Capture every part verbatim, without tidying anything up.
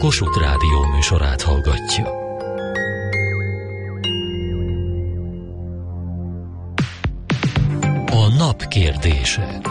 Kossuth Rádió műsorát hallgatja. A nap kérdése.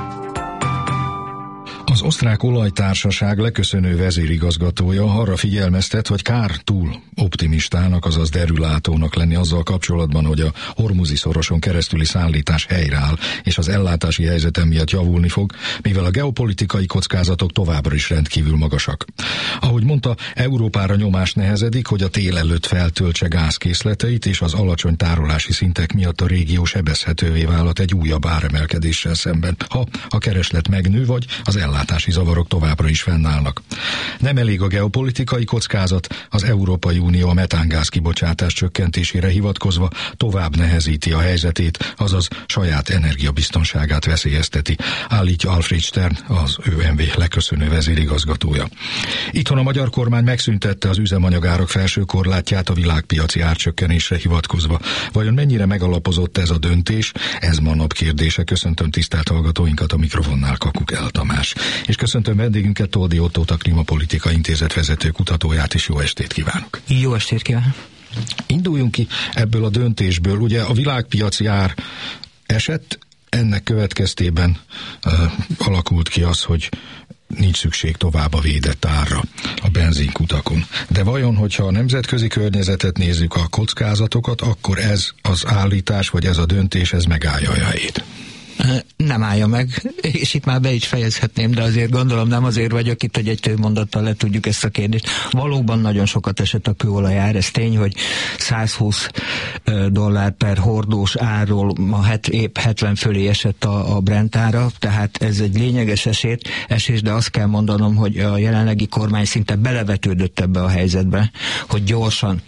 Az Osztrák Olajtársaság leköszönő vezérigazgatója arra figyelmeztet, hogy kár túl optimistának, azaz derülátónak lenni azzal kapcsolatban, hogy a Hormuzi szoroson keresztüli szállítás helyreáll, és az ellátási helyzet miatt javulni fog, mivel a geopolitikai kockázatok továbbra is rendkívül magasak. Ahogy mondta, Európára nyomás nehezedik, hogy a tél előtt feltöltse gázkészleteit, és az alacsony tárolási szintek miatt a régió sebezhetővé válhat egy újabb áremelkedéssel szemben, ha a kereslet megnő, vagy az ellátási zavarok továbbra is fennállnak. Nem elég a geopolitikai kockázat, az Európai Unió a metángáz kibocsátás csökkentésére hivatkozva tovább nehezíti a helyzetét, azaz saját energiabiztonságát veszélyezteti, állítja Alfred Stern, az ÖMV leköszönő vezérigazgatója. Itthon a magyar kormány megszüntette az üzemanyagárak felső korlátját a világpiaci árcsökkenésre hivatkozva. Vajon mennyire megalapozott ez a döntés? Ez ma a nap kérdése. Köszöntöm tisztelt hallgatóinkat, a mikrofonnál Kakuk El Tamás. És köszöntöm vendégünket, Toldi Ottót, a Klímapolitika Intézet vezető kutatóját, és jó estét kívánok! Jó estét kívánok! Induljunk ki ebből a döntésből. Ugye a világpiaci ár esett, ennek következtében uh, alakult ki az, hogy nincs szükség tovább a védett árra a benzinkutakon. De vajon, hogyha a nemzetközi környezetet nézzük, a kockázatokat, akkor ez az állítás, vagy ez a döntés, ez megállja a helyét? Nem állja meg, és itt már be is fejezhetném, de azért gondolom nem azért vagyok itt, hogy egy több mondattal le tudjuk ezt a kérdést. Valóban nagyon sokat esett a kőolajár, ez tény, hogy száz húsz dollár per hordós árról ma het, épp hetven fölé esett a, a Brent ára, tehát ez egy lényeges esét, esés, de azt kell mondanom, hogy a jelenlegi kormány szinte belevetődött ebbe a helyzetbe, hogy gyorsan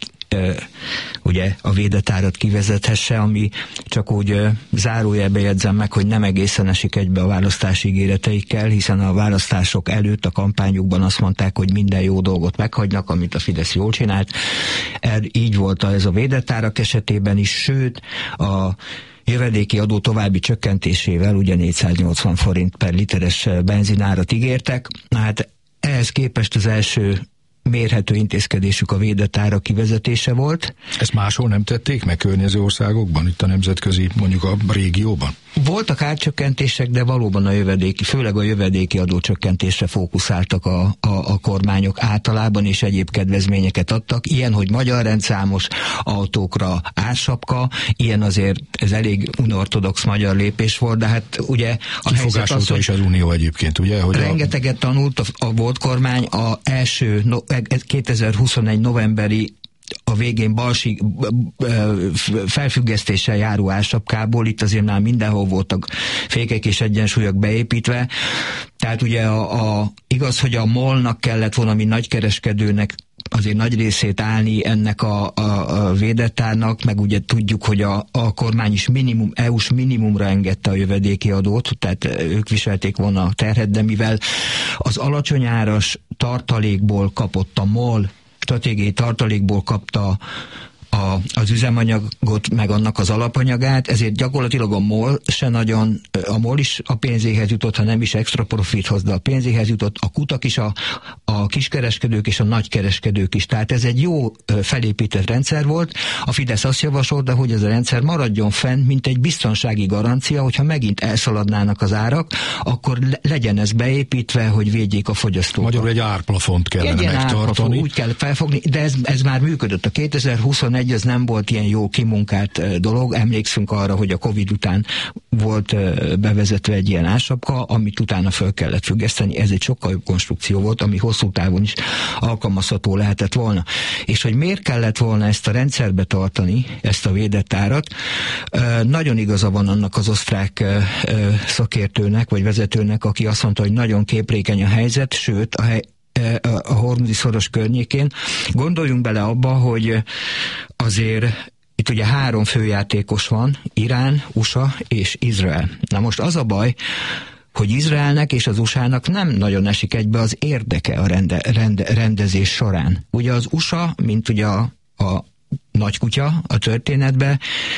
ugye a védett árat kivezethesse, ami csak úgy zárójelbe jegyzem meg, hogy nem egészen esik egybe a választási ígéreteikkel, hiszen a választások előtt a kampányukban azt mondták, hogy minden jó dolgot meghagynak, amit a Fidesz jól csinált. Így volt ez a védett árak esetében is, sőt a jövedéki adó további csökkentésével ugye négyszáznyolcvan forint per literes benzinárat ígértek. Hát ehhez képest az első mérhető intézkedésük a védett ára kivezetése volt. Ezt máshol nem tették meg környező országokban, itt a nemzetközi, mondjuk a régióban? Voltak árcsökkentések, de valóban a jövedéki, főleg a jövedéki adócsökkentésre fókuszáltak a, a, a kormányok általában, és egyéb kedvezményeket adtak. Ilyen, hogy magyar rendszámos autókra ársapka, ilyen azért ez elég unortodox magyar lépés volt, de hát ugye a helyzet az, hogy is az Unió egyébként, ugye? Hogy rengeteget a... tanult a, a volt kormány a első no, kétezer-huszonegy novemberi a végén balsig felfüggesztéssel járó ársapkából, itt azért már mindenhol voltak fékek és egyensúlyok beépítve. Tehát ugye a, a, igaz, hogy a MOL-nak kellett valami nagykereskedőnek azért nagy részét állni ennek a, a, a védett árnak, meg ugye tudjuk, hogy a, a kormány is minimum, é u-s minimumra engedte a jövedéki adót, tehát ők viselték volna a terhet, de mivel az alacsony áras tartalékból kapott a MOL, stratégiai tartalékból kapta a, az üzemanyagot, meg annak az alapanyagát, ezért gyakorlatilag a MOL se nagyon, a MOL is a pénzéhez jutott, ha nem is extra profithoz, de a pénzéhez jutott, a kutak is, a, a kiskereskedők és a nagykereskedők is. Tehát ez egy jó felépített rendszer volt. A Fidesz azt javasolta, hogy ez a rendszer maradjon fenn, mint egy biztonsági garancia, hogyha megint elszaladnának az árak, akkor legyen ez beépítve, hogy védjék a fogyasztókat. Magyarul egy árplafont kellene egy megtartani. Árplafont, úgy kell felfogni, de ez, ez már működött. A kétezer-huszonegy ez nem volt ilyen jó kimunkált dolog. Emlékszünk arra, hogy a Covid után volt bevezetve egy ilyen ársapka, amit utána föl kellett függeszteni. Ez egy sokkal jobb konstrukció volt, ami hosszú távon is alkalmazható lehetett volna. És hogy miért kellett volna ezt a rendszerbe tartani, ezt a védett árat, nagyon igaza van annak az osztrák szakértőnek, vagy vezetőnek, aki azt mondta, hogy nagyon képlékeny a helyzet, sőt, a hely a Hormuzi szoros környékén. Gondoljunk bele abba, hogy azért itt ugye három főjátékos van, Irán, u es á és Izrael. Na most az a baj, hogy Izraelnek és az u es á-nak nem nagyon esik egybe az érdeke a rende, rende, rendezés során. Ugye az u es á, mint ugye a, a nagykutya a történetben,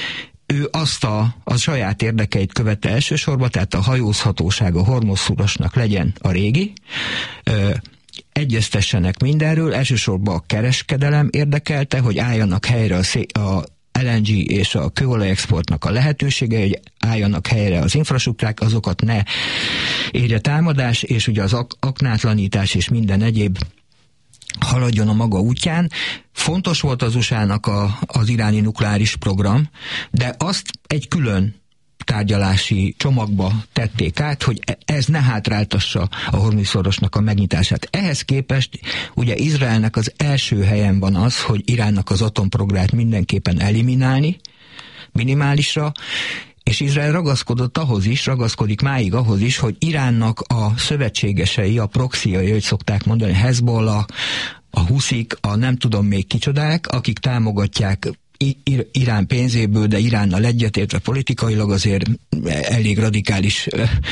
ő azt a, a saját érdekeit követte elsősorban, tehát a hajózhatóság a Hormuz szorosnak legyen a régi, egyeztessenek mindenről, elsősorban a kereskedelem érdekelte, hogy álljanak helyre a, szé- a el en gé és a kőolajexportnak a lehetősége, hogy álljanak helyre az infrastruktúrák, azokat ne érje támadás, és ugye az ak- aknátlanítás és minden egyéb haladjon a maga útján. Fontos volt az u es á-nak a, az iráni nukleáris program, de azt egy külön tárgyalási csomagba tették át, hogy ez ne hátráltassa a Hormuz-szorosnak a megnyitását. Ehhez képest ugye Izraelnek az első helyen van az, hogy Iránnak az atomprogramját mindenképpen eliminálni, minimálisra, és Izrael ragaszkodott ahhoz is, ragaszkodik máig ahhoz is, hogy Iránnak a szövetségesei, a proxyai, hogy szokták mondani, Hezbollah, a huszik, a nem tudom még kicsodák, akik támogatják Irán pénzéből, de Iránnal egyetértve politikailag azért elég radikális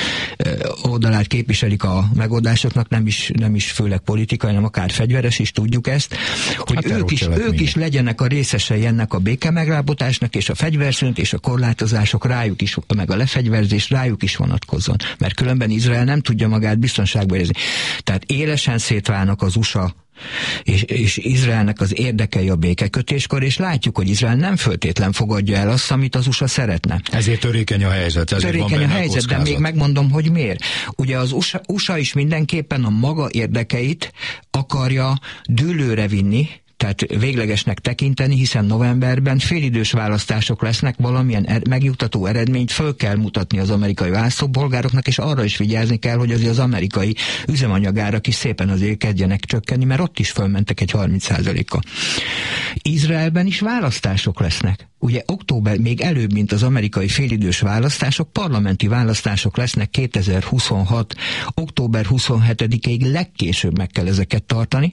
oldalát képviselik a megoldásoknak, nem is, nem is főleg politikai, hanem akár fegyveres is, tudjuk ezt, hogy hát ők, is, ők is legyenek a részesei ennek a békemegállapodásnak, és a fegyverszünet és a korlátozások rájuk is, meg a lefegyverzés rájuk is vonatkozzon, mert különben Izrael nem tudja magát biztonságba érezni. Tehát élesen szétválnak az u es á És, és Izraelnek az érdekei a békekötéskor, és látjuk, hogy Izrael nem föltétlen fogadja el azt, amit az u es á szeretne. Ezért törékeny a helyzet. Ezért törékeny a helyzet, de még megmondom, hogy miért. Ugye az u es á is mindenképpen a maga érdekeit akarja dűlőre vinni, tehát véglegesnek tekinteni, hiszen novemberben félidős választások lesznek, valamilyen er- megnyugtató eredményt föl kell mutatni az amerikai választópolgároknak, és arra is vigyázni kell, hogy azért az amerikai üzemanyagárak is szépen azért kezdjenek csökkenni, mert ott is fölmentek egy harminc százalékkal. Izraelben is választások lesznek. Ugye október, még előbb, mint az amerikai félidős választások, parlamenti választások lesznek kétezer-huszonhat. október huszonhetedikéig legkésőbb meg kell ezeket tartani,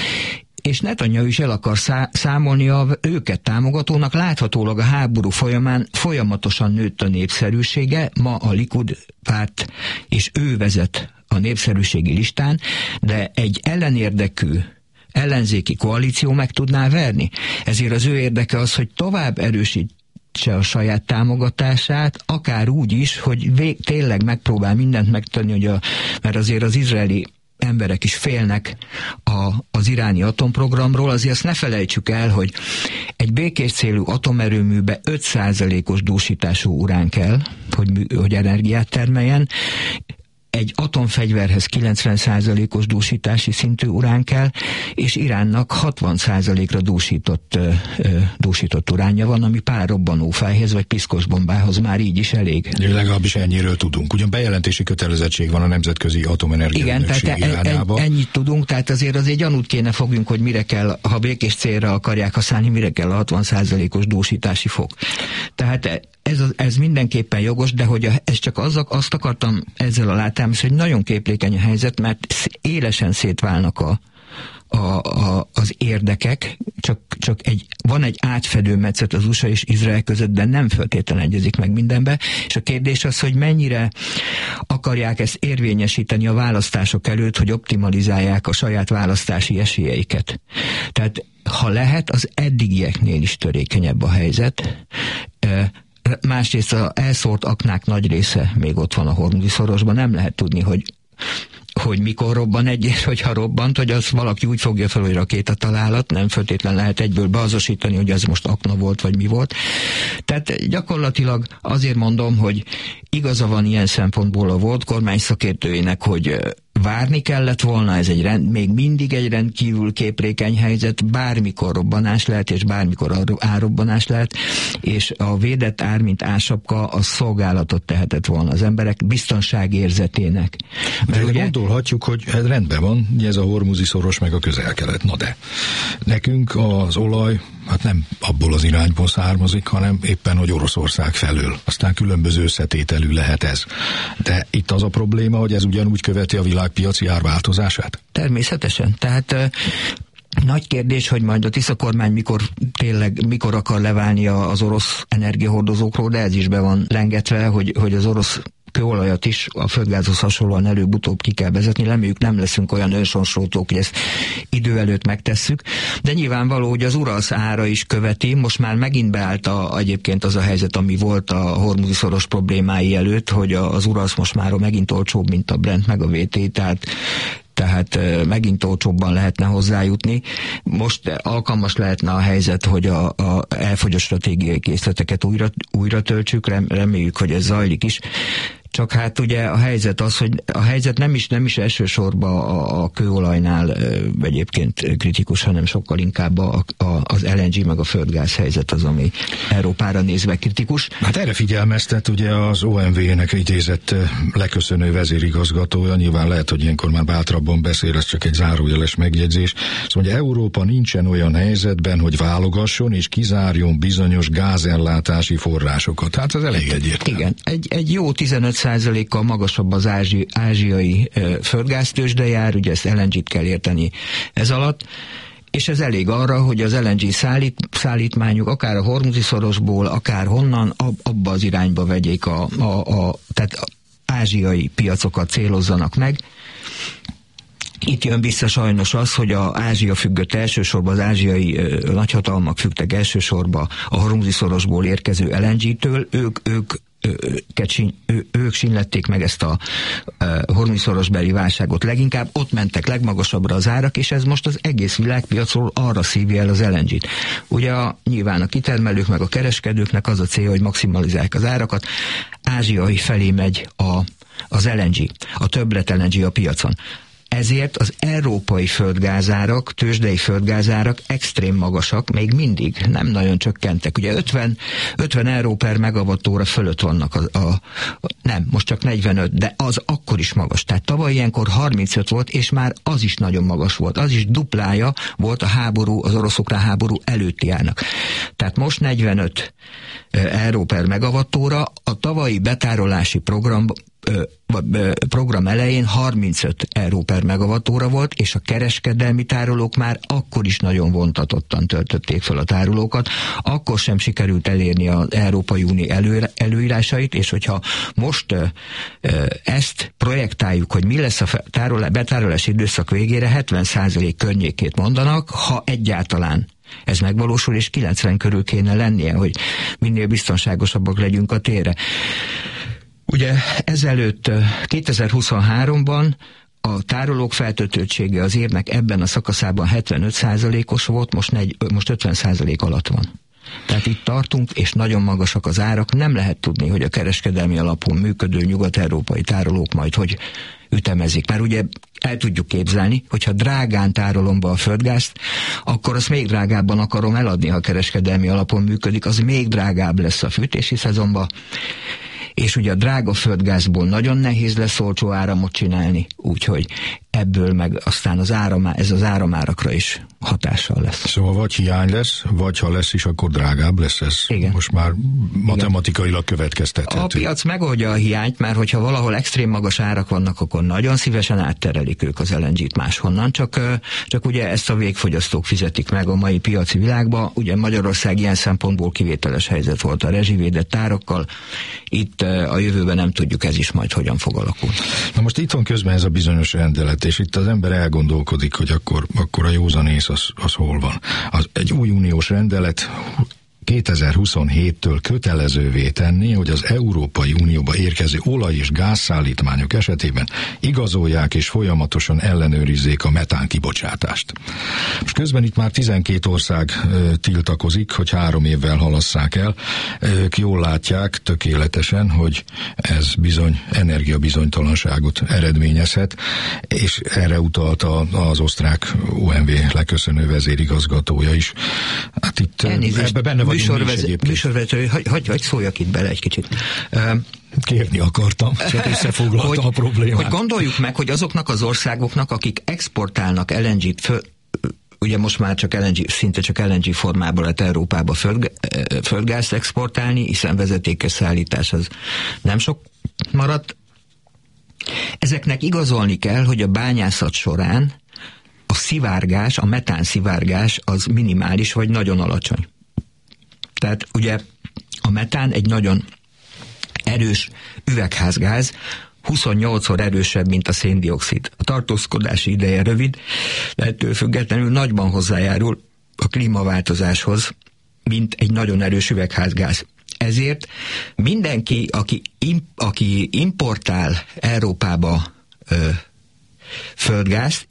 és Netanyahu is el akar szá- számolni a őket támogatónak, láthatólag a háború folyamán folyamatosan nőtt a népszerűsége, ma a Likud párt és ő vezet a népszerűségi listán, de egy ellenérdekű ellenzéki koalíció meg tudná verni. Ezért az ő érdeke az, hogy tovább erősítse a saját támogatását, akár úgy is, hogy vég, tényleg megpróbál mindent megtenni, hogy a, mert azért az izraeli emberek is félnek a, az iráni atomprogramról, azért azt ne felejtsük el, hogy egy békés célú atomerőműbe öt százalékos dúsítású urán kell, hogy, hogy energiát termeljen, egy atomfegyverhez kilencven százalékos dúsítási szintű urán kell, és Iránnak hatvan százalékra dúsított, dúsított uránja van, ami pár robbanófájhez vagy piszkos bombához már így is elég. Legalábbis ennyiről tudunk. Ugyan bejelentési kötelezettség van a Nemzetközi Atomenergia Igen, tehát irányába. Ennyit tudunk, tehát azért azért gyanút kéne fogjunk, hogy mire kell, ha békés célra akarják használni, mire kell a hatvan százalékos dúsítási fok. Tehát ez, ez mindenképpen jogos, de hogy ez csak az, azt akartam ezzel a látám, hogy nagyon képlékeny a helyzet, mert élesen szétválnak a, a, a, az érdekek, csak, csak egy, van egy átfedő metszet az u es á és Izrael között, de nem feltétlenül egyezik meg mindenbe, és a kérdés az, hogy mennyire akarják ezt érvényesíteni a választások előtt, hogy optimalizálják a saját választási esélyeiket. Tehát ha lehet, az eddigieknél is törékenyebb a helyzet. Másrészt az elszórt aknák nagy része még ott van a Hormuzi-szorosban, nem lehet tudni, hogy, hogy mikor robban egy, és hogyha robbant, hogy az valaki úgy fogja fel, hogy rakétatalálat, nem feltétlen lehet egyből beazonosítani, hogy ez most akna volt, vagy mi volt. Tehát gyakorlatilag azért mondom, hogy igaza van ilyen szempontból a volt kormány szakértőjének, hogy várni kellett volna, ez egy rend, még mindig egy rendkívül képlékeny helyzet, bármikor robbanás lehet, és bármikor árrobbanás lehet, és a védett ár, mint ársapka, az szolgálatot tehetett volna az emberek biztonságérzetének. Mert ugye gondolhatjuk, hogy ez rendben van, ez a Hormuzi-szoros meg a Közel-Kelet, na de nekünk az olaj, hát nem abból az irányból származik, hanem éppen, hogy Oroszország felől. Aztán különböző összetételű lehet ez. De itt az a probléma, hogy ez ugyanúgy követi a világpiaci árváltozását? Természetesen. Tehát nagy kérdés, hogy majd a Tisza kormány mikor tényleg, mikor akar leválni az orosz energiahordozókról, de ez is be van lengetve, hogy, hogy az orosz kőolajat is a földgázhoz hasonlóan előbb-utóbb ki kell vezetni, reméljük nem leszünk olyan ősonsrótók, hogy ezt idő előtt megtesszük, de nyilvánvaló, hogy az Uralsz ára is követi, most már megint beállt a, egyébként az a helyzet, ami volt a Hormuzi-szoros problémái előtt, hogy az Uralsz most már megint olcsóbb, mint a Brent meg a vé té, tehát tehát megint olcsóbban lehetne hozzájutni. Most alkalmas lehetne a helyzet, hogy a, a elfogyott stratégiai készleteket újra, újra töltsük, reméljük, hogy ez zajlik is. Csak hát ugye a helyzet az, hogy a helyzet nem is, nem is elsősorban a, a kőolajnál ö, egyébként kritikus, hanem sokkal inkább a, a, az el en gé meg a földgáz helyzet az, ami Európára nézve kritikus. Hát erre figyelmeztet ugye az o em vé-nek idézett leköszönő vezérigazgatója, nyilván lehet, hogy ilyenkor már bátrabban beszél, ez csak egy zárójeles megjegyzés. Szóval, hogy Európa nincsen olyan helyzetben, hogy válogasson és kizárjon bizonyos gázellátási forrásokat. Hát ez elég egyértelmű. Igen, egy, egy jó tizenöt százalékkal magasabb az ázsi, ázsiai e, földgáztőzsde jár, ugye ezt el en gét kell érteni ez alatt, és ez elég arra, hogy az el en gé szállít, szállítmányuk akár a Hormuzi szorosból, akár honnan, ab, abba az irányba vegyék a, a, a tehát a ázsiai piacokat célozzanak meg. Itt jön vissza sajnos az, hogy az Ázsia függött elsősorban, az ázsiai ö, nagyhatalmak függtek elsősorban a Hormuzi szorosból érkező el en gé-től, ők, ők Ő, ők sinlették meg ezt a uh, hormuzi-szorosbeli válságot leginkább, ott mentek legmagasabbra az árak, és ez most az egész világpiacról arra szívja el az el en gét. Ugye a, nyilván a kitermelők meg a kereskedőknek az a cél, hogy maximalizálják az árakat, ázsiai felé megy a, az el en gé, a többlet el en gé a piacon. Ezért az európai földgázárak, tőzsdei földgázárak extrém magasak, még mindig nem nagyon csökkentek. Ugye ötven, ötven euró per megawattóra fölött vannak, a, a, nem, most csak negyvenöt, de az akkor is magas. Tehát tavaly ilyenkor harmincöt volt, és már az is nagyon magas volt. Az is duplája volt a háború, az orosz-ukrán háború előtti árnak. Tehát most negyvenöt euró per megawattóra, a tavalyi betárolási program program elején harmincöt euró per megawattóra volt, és a kereskedelmi tárolók már akkor is nagyon vontatottan töltötték fel a tárolókat, akkor sem sikerült elérni az Európai Unió elő, előírásait, és hogyha most ö, ö, ezt projektáljuk, hogy mi lesz a tárolá, betárolási időszak végére, hetven százalék környékét mondanak, ha egyáltalán ez megvalósul, és kilencven körül kéne lennie, hogy minél biztonságosabbak legyünk a térre. Ugye ezelőtt kétezer-huszonháromban a tárolók feltöltöttsége az évnek ebben a szakaszában hetvenöt százalékos volt, most, negy, most ötven százalék alatt van. Tehát itt tartunk, és nagyon magasak az árak. Nem lehet tudni, hogy a kereskedelmi alapon működő nyugat-európai tárolók majd hogy ütemezik. Mert ugye el tudjuk képzelni, hogyha drágán tárolom be a földgázt, akkor azt még drágábban akarom eladni, ha kereskedelmi alapon működik, az még drágább lesz a fűtési szezonban. És ugye a drága földgázból nagyon nehéz lesz olcsó áramot csinálni, úgyhogy ebből meg aztán az áram, ez az áramárakra is hatással lesz. Szóval vagy hiány lesz, vagy ha lesz is, akkor drágább lesz ez. Igen. Most már matematikailag következtethető. A piac megoldja a hiányt, mert hogyha valahol extrém magas árak vannak, akkor nagyon szívesen átterelik ők az el en gét máshonnan, csak, csak ugye ezt a végfogyasztók fizetik meg a mai piaci világba. Ugye Magyarország ilyen szempontból kivételes helyzet volt a rezsivédett árakkal. Itt a jövőben nem tudjuk, ez is majd hogyan fog alakulni. Na most itt van közben ez a bizonyos rendelet, és itt az ember elgondolkodik, hogy akkor, akkor a józanész az, az hol van. Az egy új uniós rendelet kétezer-huszonhéttől kötelezővé tenni, hogy az Európai Unióba érkező olaj- és gázszállítmányok esetében igazolják és folyamatosan ellenőrizzék a metán kibocsátást. Most közben itt már tizenkét ország ö, tiltakozik, hogy három évvel halasszák el. Ők jól látják tökéletesen, hogy ez bizony energiabizonytalanságot eredményezhet, és erre utalt a, az osztrák o em vé leköszönő vezérigazgatója is. Hát itt ebbe benne vagy műsorvezető, hagy, hagy, hagy szóljak itt bele egy kicsit. Kérni akartam, csak összefoglaltam hogy, a problémát. Hogy gondoljuk meg, hogy azoknak az országoknak, akik exportálnak el en gét, föl, ugye most már csak el en gé, szinte csak el en gé formából lehet Európába föld, földgázt exportálni, hiszen vezetékes szállítás az nem sok maradt. Ezeknek igazolni kell, hogy a bányászat során a szivárgás, a metán szivárgás az minimális vagy nagyon alacsony. Tehát ugye a metán egy nagyon erős üvegházgáz, huszonnyolcszor erősebb, mint a széndioxid. A tartózkodási ideje rövid, de ettől függetlenül nagyban hozzájárul a klímaváltozáshoz, mint egy nagyon erős üvegházgáz. Ezért mindenki, aki, im, aki importál Európába ö, földgázt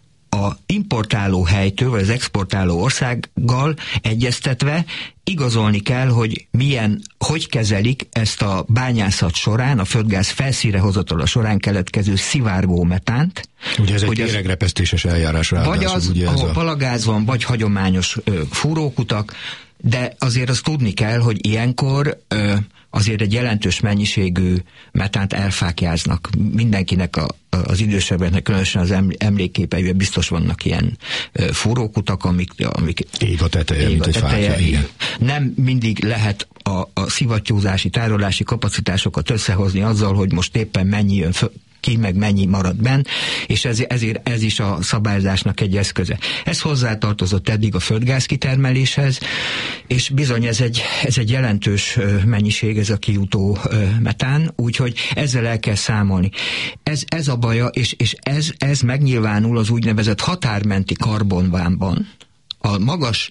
a importáló helytől, vagy az exportáló országgal egyeztetve igazolni kell, hogy milyen, hogy kezelik ezt a bányászat során, a földgáz felszínre hozatala során keletkező szivárgó metánt. Ugye ez egy éregrepesztéses eljárás ráadásul. Vagy az, ugye ahol a... palagáz van, vagy hagyományos ö, fúrókutak, de azért azt tudni kell, hogy ilyenkor ö, azért egy jelentős mennyiségű metánt elfáklyáznak. Mindenkinek a, az idősebbeknek, különösen az emlékképeiben biztos vannak ilyen ö, fúrókutak, amik, amik ég a teteje, ég mint a egy teteje, fákja, igen. Nem mindig lehet a, a szivattyúzási, tárolási kapacitásokat összehozni azzal, hogy most éppen mennyi jön föl, ki meg mennyi marad benn, és ez, ezért ez is a szabályzásnak egy eszköze. Ez hozzátartozott eddig a földgáz kitermeléshez, és bizony ez egy, ez egy jelentős mennyiség, ez a kijutó metán, úgyhogy ezzel el kell számolni. Ez, ez a baja, és, és ez, ez megnyilvánul az úgynevezett határmenti karbonvámban. A magas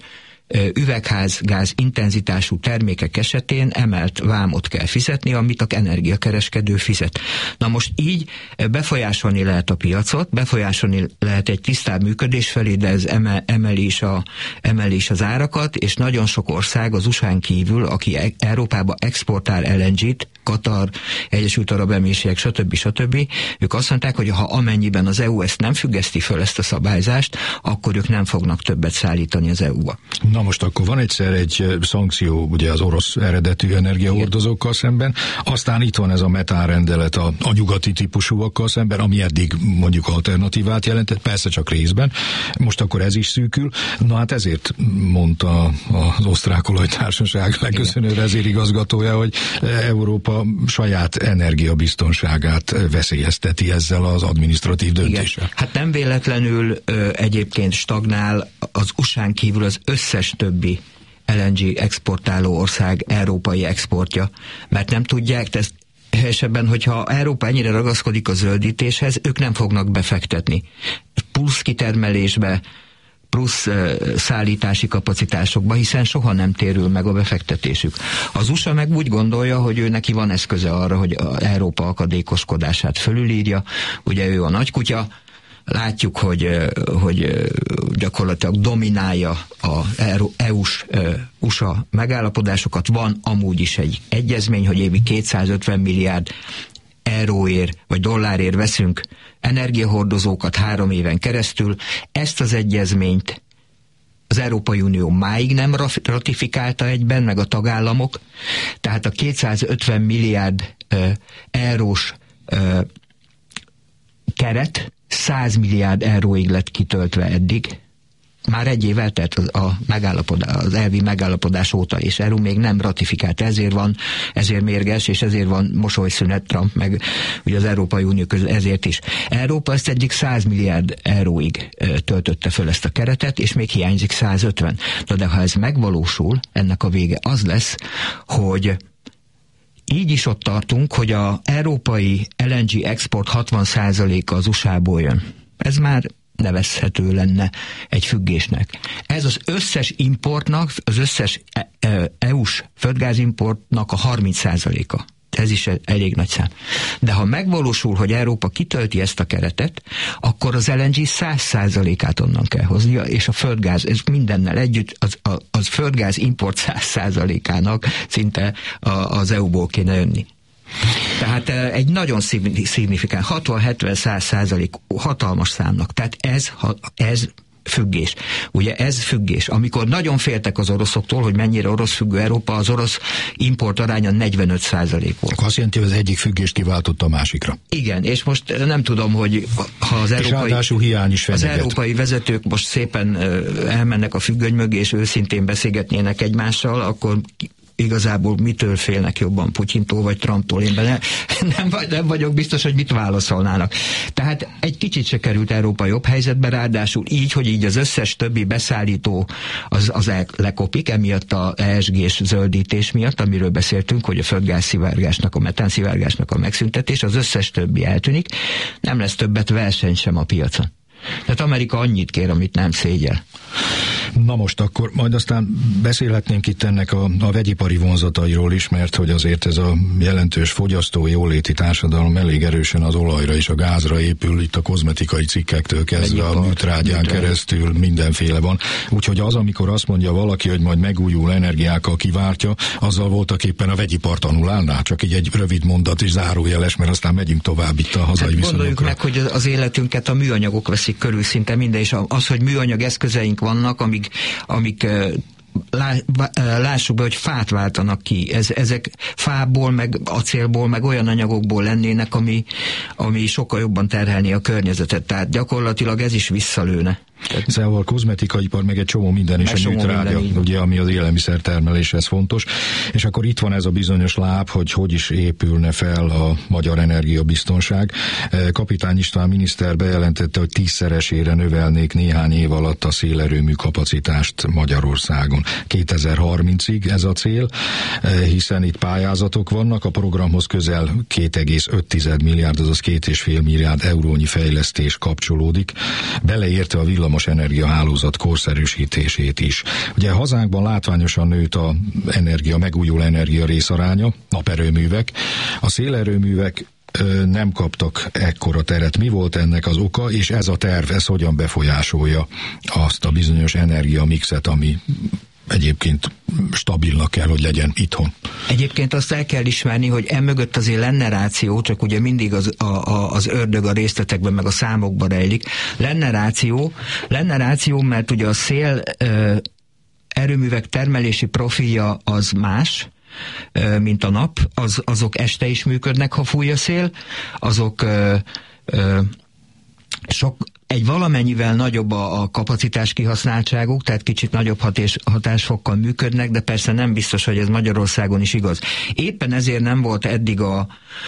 üvegházgáz intenzitású termékek esetén emelt vámot kell fizetni, amit a energiakereskedő fizet. Na most így befolyásolni lehet a piacot, befolyásolni lehet egy tisztább működés felé, de ez emeli is, a, emeli is az árakat, és nagyon sok ország az u es á-n kívül, aki Európába exportál el en gét, Katar, Egyesült Arab Emírségek, stb. stb. Ők azt mondták, hogy ha amennyiben az é u ezt nem függeszti föl, ezt a szabályzást, akkor ők nem fognak többet szállítani az é u-ba. Na most akkor van egyszer egy szankció ugye az orosz eredetű energiahordozókkal szemben, aztán itt van ez a metánrendelet a, a nyugati típusúakkal szemben, ami eddig mondjuk alternatívát jelentett, persze csak részben, most akkor ez is szűkül. Na hát ezért mondta az Osztrák Olajtársaság leköszönő vezérigazgatója, hogy Európa saját energiabiztonságát veszélyezteti ezzel az adminisztratív döntéssel. Igen. Hát nem véletlenül ö, egyébként stagnál az u es á-n kívül az összes többi el en gé exportáló ország európai exportja, mert nem tudják, ezt helyesebben, hogyha Európa ennyire ragaszkodik a zöldítéshez, ők nem fognak befektetni. Plusz kitermelésbe, plusz uh, szállítási kapacitásokba, hiszen soha nem térül meg a befektetésük. Az u es á meg úgy gondolja, hogy ő neki van eszköze arra, hogy a Európa akadékoskodását fölülírja. Ugye ő a nagykutya, látjuk, hogy, hogy gyakorlatilag dominálja az é u-s u es á megállapodásokat. Van amúgy is egy egyezmény, hogy évi kétszázötven milliárd euróért vagy dollárért veszünk energiahordozókat három éven keresztül. Ezt az egyezményt az Európai Unió máig nem ratifikálta egyben, meg a tagállamok, tehát a kétszázötven milliárd eurós keret száz milliárd euróig lett kitöltve eddig. Már egy év eltelt a megállapodás, az elvi megállapodás óta, és é u még nem ratifikált, ezért van, ezért mérges, és ezért van mosolyszünet Trump, meg ugye az Európai Unió közül ezért is. Európa ezt eddig száz milliárd euróig töltötte föl ezt a keretet, és még hiányzik százötven. Na de ha ez megvalósul, ennek a vége az lesz, hogy így is ott tartunk, hogy az európai el en gé export hatvan százaléka az u es á-ból jön. Ez már nevezhető lenne egy függésnek. Ez az összes importnak, az összes é u-s földgázimportnak a harminc százaléka. Ez is elég nagy szám. De ha megvalósul, hogy Európa kitölti ezt a keretet, akkor az el en gé száz százalékát onnan kell hoznia, és a földgáz, ez mindennel együtt, az, az földgáz import száz százalékának szinte az é u-ból kéne jönni. Tehát egy nagyon szignifikán, hatvan-hetven-száz százalék hatalmas számnak. Tehát ez, ez függés. Ugye ez függés. Amikor nagyon féltek az oroszoktól, hogy mennyire orosz függő Európa, az orosz import aránya negyvenöt százalék volt. Azt jelenti, hogy az egyik függést kiváltotta a másikra. Igen, és most nem tudom, hogy ha az európai, hiány is az európai vezetők most szépen elmennek a függöny mögé, és őszintén beszélgetnének egymással, akkor igazából mitől félnek jobban, Putyintól vagy Trumptól? Én benne nem, nem vagyok biztos, hogy mit válaszolnának. Tehát egy kicsit se került Európa jobb helyzetbe, ráadásul így, hogy így az összes többi beszállító az, az lekopik, emiatt a é es gés zöldítés miatt, amiről beszéltünk, hogy a földgázszivárgásnak, a metánszivárgásnak a megszüntetés, az összes többi eltűnik, nem lesz többet verseny sem a piacon. Tehát Amerika annyit kér, amit nem szégyel. Na most akkor majd aztán beszélhetnénk itt ennek a, a vegyipari vonzatairól is, mert hogy azért ez a jelentős fogyasztó jóléti társadalom elég erősen az olajra és a gázra épül, itt a kozmetikai cikkektől kezdve a műtrágyán keresztül mindenféle van. Úgyhogy az, amikor azt mondja valaki, hogy majd megújuló energiákkal kiváltja, azzal voltak éppen a vegyipart annulálná, csak így egy rövid mondat is zárójeles, mert aztán megyünk tovább itt a hazai hát viszonyokra. Gondoljuk meg, hogy az életünket a műanyagok veszik körül szinte minden, és az, hogy műanyag eszközeink vannak, amik, amik Lá, lássuk be, hogy fát váltanak ki. Ez, ezek fából, meg acélból, meg olyan anyagokból lennének, ami, ami sokkal jobban terhelni a környezetet. Tehát gyakorlatilag ez is visszalőne. Szóval a kozmetikaipar meg egy csomó minden és a műtrágya, ugye, ami az élelmiszertermeléshez fontos. És akkor itt van ez a bizonyos láb, hogy hogy is épülne fel a magyar energiabiztonság. Kapitány István miniszter bejelentette, hogy tízszeresére növelnék néhány év alatt a szélerőmű kapacitást Magyarországon. kétezer-harmincig ez a cél, hiszen itt pályázatok vannak, a programhoz közel két egész öt milliárd, azaz két és fél milliárd eurónyi fejlesztés kapcsolódik, beleértve a villamos energiahálózat korszerűsítését is. Ugye hazánkban látványosan nőtt a energia, megújuló energia részaránya, naperőművek, a szélerőművek ö, nem kaptak ekkora teret. Mi volt ennek az oka, és ez a terv, ez hogyan befolyásolja azt a bizonyos energiamixet, ami egyébként stabilnak kell, hogy legyen itthon. Egyébként azt el kell ismerni, hogy emögött azért lenne ráció, csak ugye mindig az, a, a, az ördög a részletekben, meg a számokban rejlik. Lenne ráció, lenne ráció, mert ugye a szél ö, erőművek termelési profilja az más, ö, mint a nap, az, azok este is működnek, ha fúj a szél, azok ö, ö, sok egy valamennyivel nagyobb a, a kapacitás kihasználtságuk, tehát kicsit nagyobb hatás, hatásfokkal működnek, de persze nem biztos, hogy ez Magyarországon is igaz. Éppen ezért nem volt eddig a,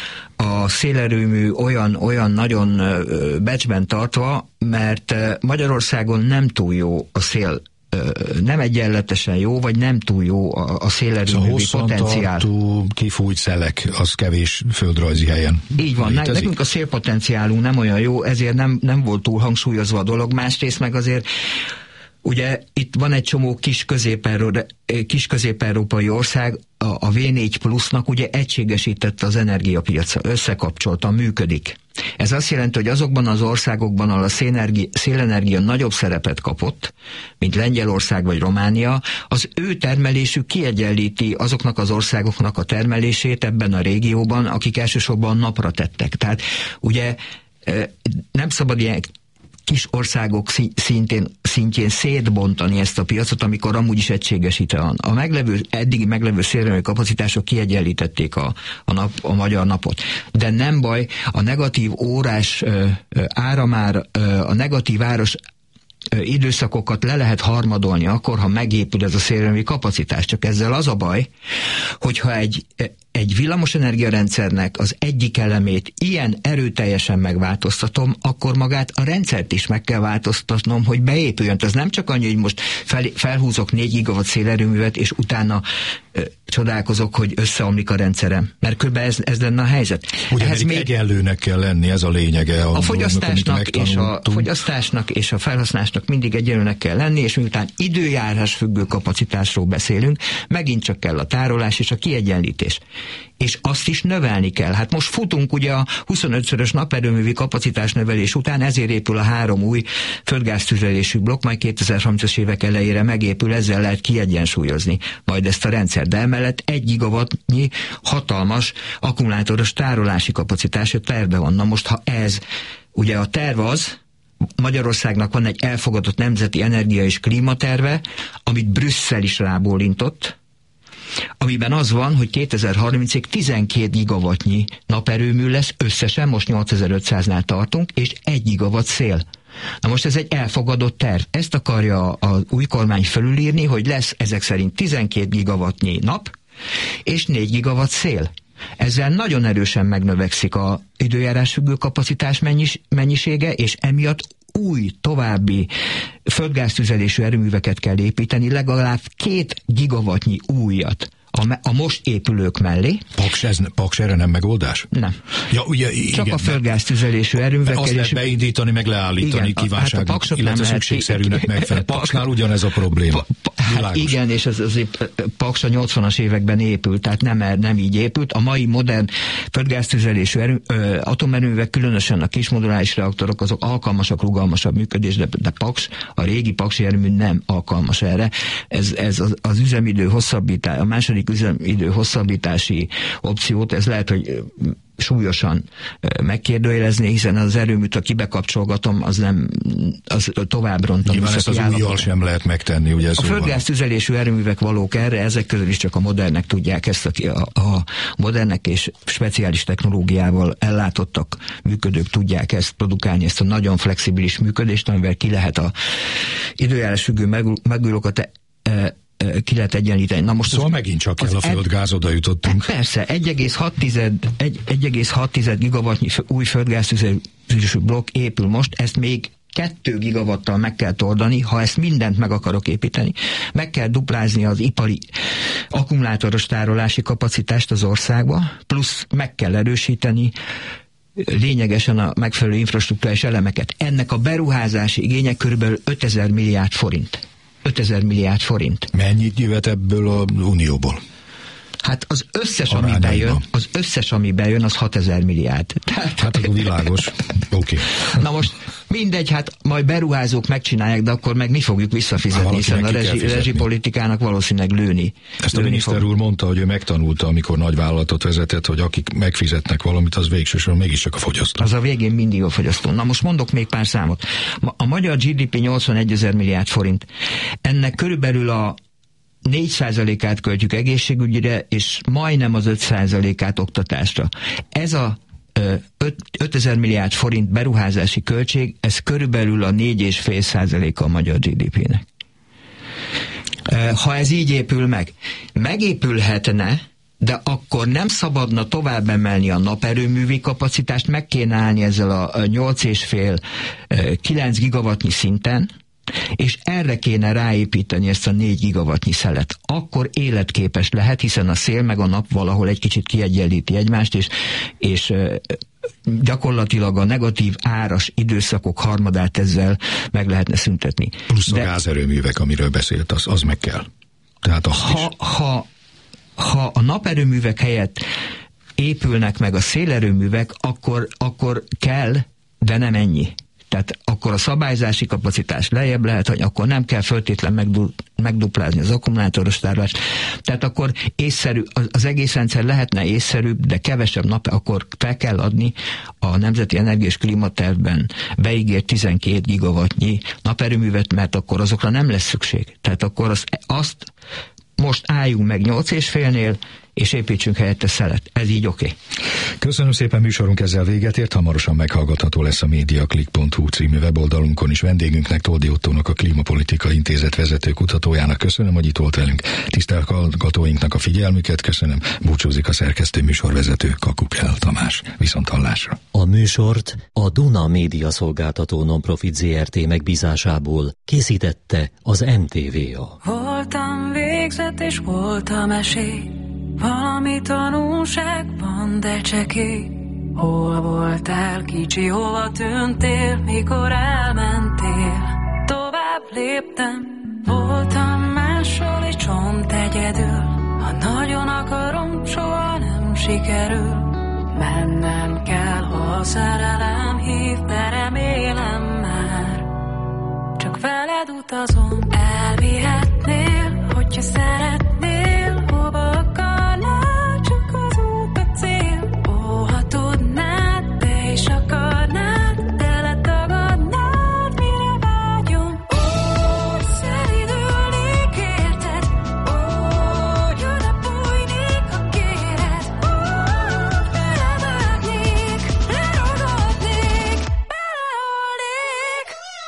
a szélerőmű olyan, olyan nagyon becsben tartva, mert Magyarországon nem túl jó a szél, nem egyenletesen jó, vagy nem túl jó a, a szélerőművi szóval potenciál. Hosszantartó kifújt szelek, az kevés földrajzi helyen. Így van, létezik. Nekünk a szélpotenciálunk nem olyan jó, ezért nem, nem volt túl hangsúlyozva a dolog. Másrészt meg azért ugye itt van egy csomó kis, kis közép-európai ország, a, a vé négy plusznak ugye egységesítette az energiapiaca, összekapcsolta, működik. Ez azt jelenti, hogy azokban az országokban, ahol a szélenergia, szélenergia nagyobb szerepet kapott, mint Lengyelország vagy Románia, az ő termelésük kiegyenlíti azoknak az országoknak a termelését ebben a régióban, akik elsősorban napra tettek. Tehát ugye nem szabad ilyen kis országok szintén, szintjén szétbontani ezt a piacot, amikor amúgy is egységesítve van. A meglevő, eddigi meglevő szélerőmű kapacitások kiegyenlítették a, a, nap, a magyar napot. De nem baj, a negatív órás ö, ö, áramár, ö, a negatív áros időszakokat le lehet harmadolni akkor, ha megépül ez a szélerőmű kapacitás. Csak ezzel az a baj, hogyha egy, egy villamosenergia rendszernek az egyik elemét ilyen erőteljesen megváltoztatom, akkor magát a rendszert is meg kell változtatnom, hogy beépüljön. Ez nem csak annyi, hogy most fel, felhúzok négy gigawatt szélerőművet, és utána ö, csodálkozok, hogy összeomlik a rendszerem. Mert kb. ez, ez lenne a helyzet. Ugye Ehhez még egyenlőnek kell lenni, ez a lényege. A, a fogyasztásnak, és a fogyasztásnak és a felhasználásnak mindig egyenlőnek kell lenni, és miután időjárás függő kapacitásról beszélünk, megint csak kell a tárolás és a kiegyenlítés. És azt is növelni kell. Hát most futunk ugye a huszonötszörös naperőművi kapacitás növelés után, ezért épül a három új földgáztüzelésű blokk, majd kétezer-harmincas évek elejére megépül, ezzel lehet kiegyensúlyozni majd ezt a rendszer. De emellett egy gigawattnyi hatalmas akkumulátoros tárolási kapacitás a terve van. Na most, ha ez, ugye a terv az, Magyarországnak van egy elfogadott nemzeti energia- és klímaterve, amit Brüsszel is rábólintott, amiben az van, hogy kétezer-harmincig tizenkét gigawattnyi naperőmű lesz, összesen most nyolcezer-ötszáznál tartunk, és egy gigawatt szél. Na most ez egy elfogadott terv. Ezt akarja az új kormány felülírni, hogy lesz ezek szerint tizenkét gigawattnyi nap, és négy gigawatt szél. Ezzel nagyon erősen megnövekszik az időjárás függő kapacitás mennyis, mennyisége, és emiatt új, további földgáztüzelésű erőműveket kell építeni, legalább két gigawattnyi újat. a, a most épülők mellé. Paks, ez, Paks erre nem megoldás? Nem. Ja, ugye, Csak igen, a földgáztüzelésű erőművekkel. Azt lehet beindítani, meg leállítani igen, kívánságnak, hát illetve szükségszerűnek megfelelően. Paksnál ugyanez a probléma. Pa, pa, hát igen, és az, az Paks a nyolcvanas években épült, tehát nem, nem így épült. A mai modern földgáztüzelésű erő, ö, atomerőművek, különösen a kismoduláris reaktorok, azok alkalmasak, rugalmasabb működésre, de, de Paks, a régi paksi erőmű nem alkalmas erre. Ez, ez az, az üzemidő hosszabbítás, a második üzemidő hosszabbítási opciót, ez lehet, hogy súlyosan megkérdőjelezni, hiszen az erőműt, ha kibekapcsolgatom, az nem, az tovább rontom. Nyilván ezt az újjal sem lehet megtenni, ugye? A földgáztüzelésű erőművek valók erre, ezek közül is csak a modernek tudják ezt, a, a modernek és speciális technológiával ellátottak működők tudják ezt produkálni, ezt a nagyon flexibilis működést, amivel ki lehet a időjárás függő megújulókat e, ki lehet egyenlíteni. Na most szóval az, megint csak el a földgáz, oda jutottunk. Persze, egy egész hat gigawattnyi új földgáztüzelésű blokk épül most, ezt még kettő gigawattal meg kell toldani, ha ezt mindent meg akarok építeni. Meg kell duplázni az ipari akkumulátoros tárolási kapacitást az országba, plusz meg kell erősíteni lényegesen a megfelelő infrastruktúrás elemeket. Ennek a beruházási igénye körülbelül ötezer milliárd forint. ötezer milliárd forint. Mennyit jöhet ebből a Unióból? Hát az összes, ami bejön, az összes, ami bejön, az hatezer milliárd. Tehát, hát akkor világos. Oké. Okay. Na most mindegy, hát majd beruházók megcsinálják, de akkor meg mi fogjuk visszafizetni, hiszen a rezsi, rezsipolitikának valószínűleg lőni. Ezt lőni a miniszter fog. úr mondta, hogy ő megtanulta, amikor nagy vállalatot vezetett, hogy akik megfizetnek valamit, az végsősorban mégiscsak a fogyasztó. Az a végén mindig a fogyasztó. Na most mondok még pár számot. A magyar gé dé pé nyolcvanegy ezer milliárd forint. Ennek körülbelül a négy százalékát költjük egészségügyre, és majdnem az öt százalékát oktatásra. Ez a ötezer milliárd forint beruházási költség, ez körülbelül a négy egész öt százaléka a magyar gé dé pének. Ha ez így épül meg, megépülhetne, de akkor nem szabadna tovább emelni a naperőművi kapacitást, meg kéne állni ezzel a nyolc egész öt kilenc gigawattnyi szinten, és erre kéne ráépíteni ezt a négy gigawattnyi szelet. Akkor életképes lehet, hiszen a szél meg a nap valahol egy kicsit kiegyenlíti egymást, és, és gyakorlatilag a negatív áras időszakok harmadát ezzel meg lehetne szüntetni. Plusz a De, gázerőművek, amiről beszélt, az, az meg kell. Tehát azt ha, is. Ha, ha a naperőművek helyett épülnek meg a szélerőművek, akkor, akkor kell, de nem ennyi. Tehát akkor a szabályzási kapacitás lejjebb lehet, hogy akkor nem kell föltétlen megdu- megduplázni az akkumulátoros tárolást. Tehát akkor észszerű, az, az egész rendszer lehetne észszerűbb, de kevesebb nap, akkor fel kell adni a Nemzeti Energia és Klímatervben beígért tizenkét gigawattnyi naperőművet, mert akkor azokra nem lesz szükség. Tehát akkor az, azt most álljunk meg nyolc és félnél, és építsünk helyette szelet. Ez így oké. Okay. Köszönöm szépen, műsorunk ezzel véget ért, hamarosan meghallgatható lesz a mediaclick pont hu című weboldalunkon is. Vendégünknek, Toldy Ottónak, a Klímapolitikai Intézet vezető kutatójának köszönöm, hogy itt volt velünk. Tisztelt hallgatóinknak a figyelmüket köszönöm. Búcsúzik a szerkesztő műsorvezető, Kakukell Tamás. Viszonthallásra. A műsort a Duna Média Szolgáltató Nonprofit zé er té megbízásából készítette az em té vé a. Voltam végzett és voltam esély, valami tanulság van, de csekély. Hol voltál kicsi, hova tűntél, mikor elmentél? Tovább léptem, voltam máshol egy csont egyedül. Ha nagyon akarom, soha nem sikerül. Mennem kell, ha a szerelem hív, de remélem már. Csak veled utazom, elvihetnél, hogyha szeretnél, hova akarnál, csak az út a cél. Ó, ha tudnád, te is akarnád, de letagadnád, mire vágyom. Ó, szelidülnék érted, ó, oda bújnék, ha kéred. Ó, belevágnék, leragadnék, belehalnék.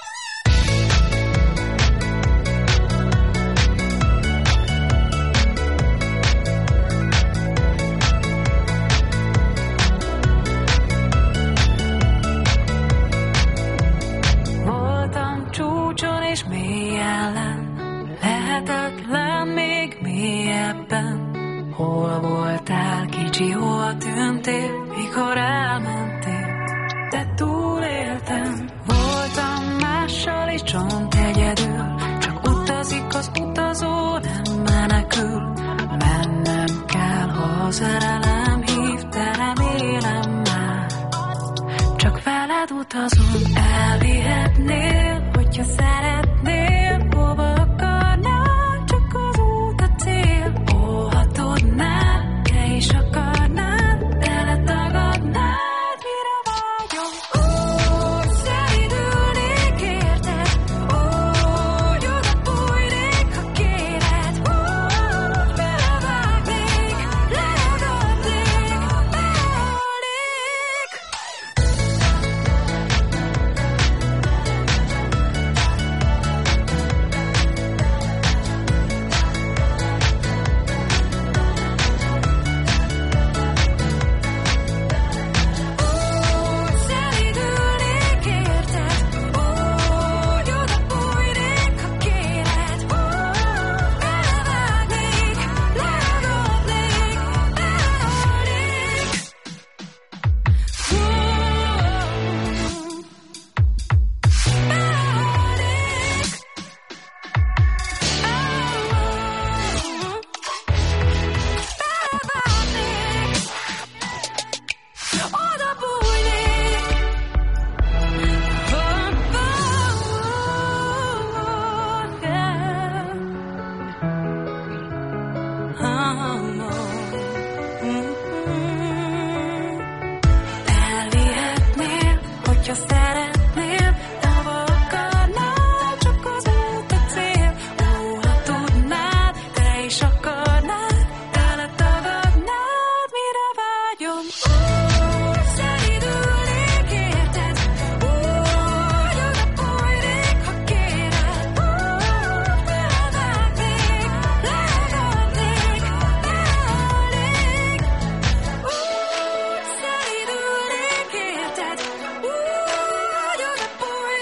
Voltam csúcson és mély ellen, lehetetlen még mélyebben. Hol voltál, kicsi, hol tűntél, mikor elmentél, de túléltem. Voltam mással is csont egyedül, csak utazik az utazó, nem menekül. Mennem kell, ha a szerelem hív, de remélem már csak veled utazom.